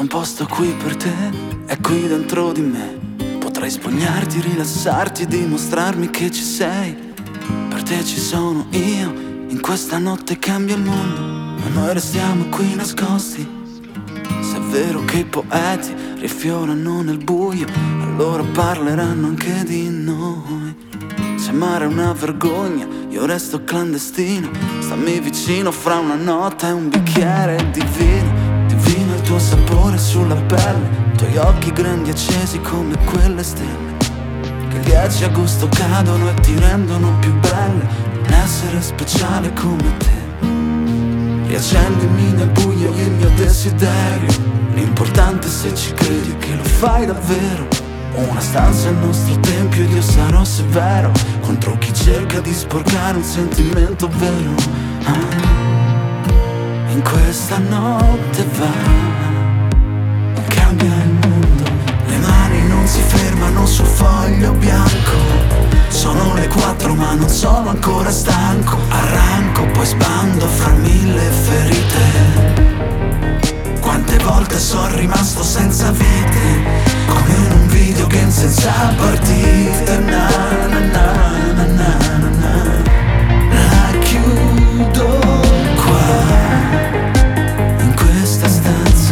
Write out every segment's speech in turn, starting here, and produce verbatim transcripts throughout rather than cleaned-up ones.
posto qui per te, è qui dentro di me. Potrai spogliarti, rilassarti e dimostrarmi che ci sei. Per te ci sono io, in questa notte cambia il mondo, ma noi restiamo qui nascosti. Se è vero che i poeti riaffiorano nel buio, allora parleranno anche di noi. Se mare è una vergogna, io resto clandestino. Stammi vicino fra una nota e un bicchiere di vino. Divino il tuo sapore sulla pelle, i tuoi occhi grandi accesi come quelle stelle che il dieci agosto cadono e ti rendono più belle. Un essere speciale come te. Riaccendimi nel buio il mio desiderio. L'importante è se ci credi che lo fai davvero. Una stanza è il nostro tempio ed io sarò severo contro chi cerca di sporcare un sentimento vero. Ah. In questa notte va, cambia il mondo. Le mani non si fermano sul foglio bianco. Sono le quattro ma non sono ancora stanco. Arranco, poi sbando fra mille ferite. Quante volte sono rimasto senza vite, come in un videogame senza partite. Na na na na na na na. La chiudo qua, in questa stanza,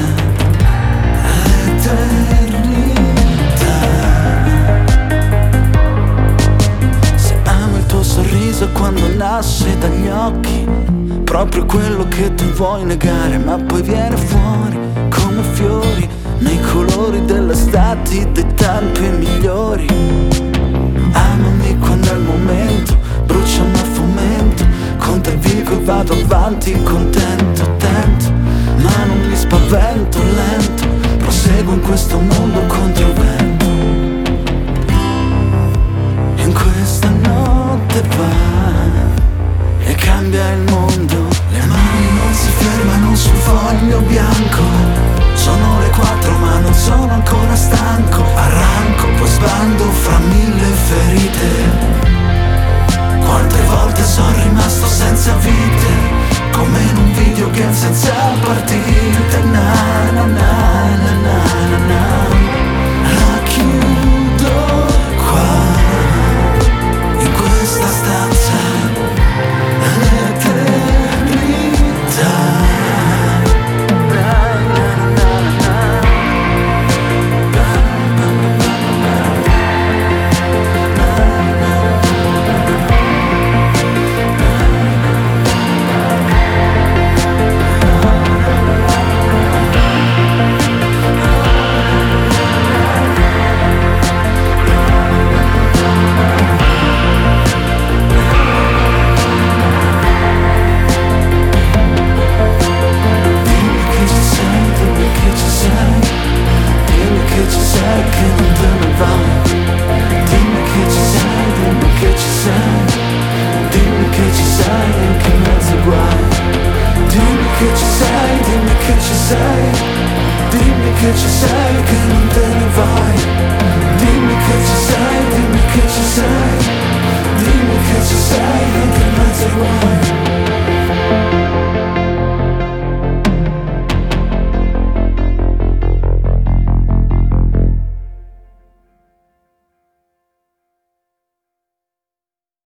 l'eternità. Se amo il tuo sorriso quando nasce dagli occhi, proprio quello che tu vuoi negare, ma poi viene fuori come fiori nei colori dell'estate dei tempi migliori. Amami quando è il momento, bruciami a fomento, contraddico e vado avanti contento, attento, ma non mi spavento, lento, proseguo in questo mondo contro il vento. In questa notte va e cambia il mondo. Le mani non si fermano sul foglio bianco.